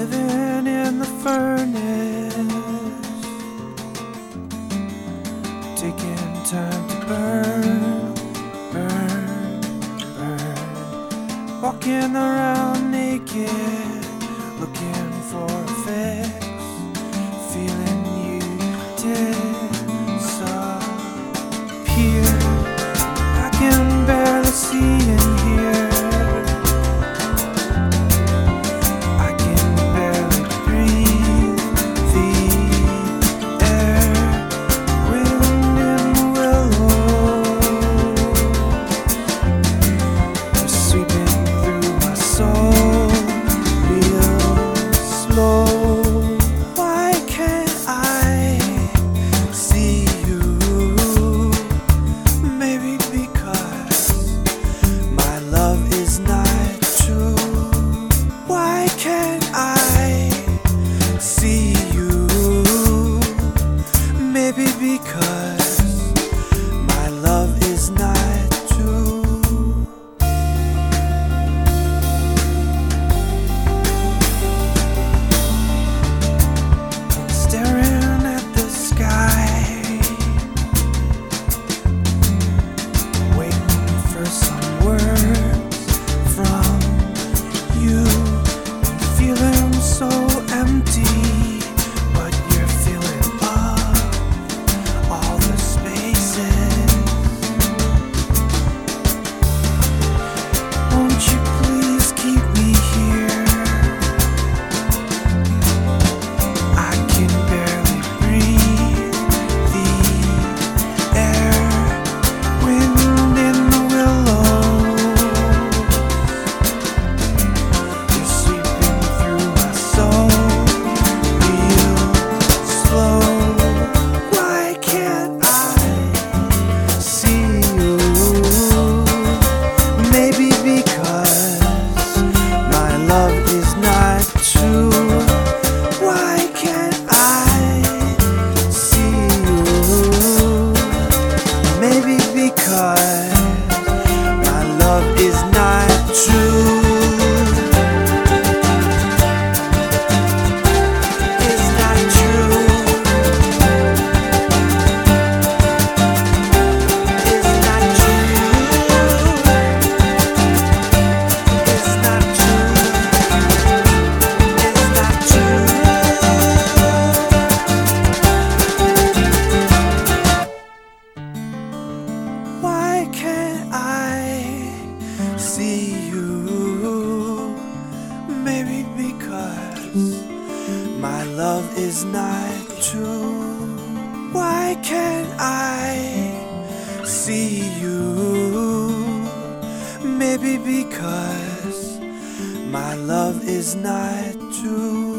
living in the furnace, taking time to burn, burn, burn. Walking around naked, looking for a fix, feeling you disappear. I can barely see in here. Because my love is not true. I'm staring at the sky, waiting for some words from you. I'm feeling so empty. Why can't I see you? Maybe because my love is not true. Why can't I see you? Maybe because my love is not true.